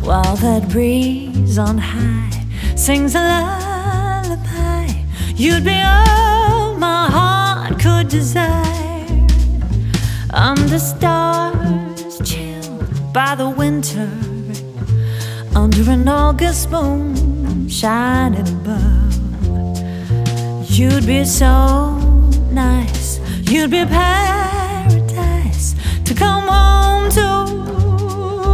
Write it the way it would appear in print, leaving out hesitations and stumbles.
while that breeze on high sings a lullaby. You'd be all my heart could desire. Under stars chilled by the winter, under an August moon shining above. You'd be so nice, you'd be paradise to come home to.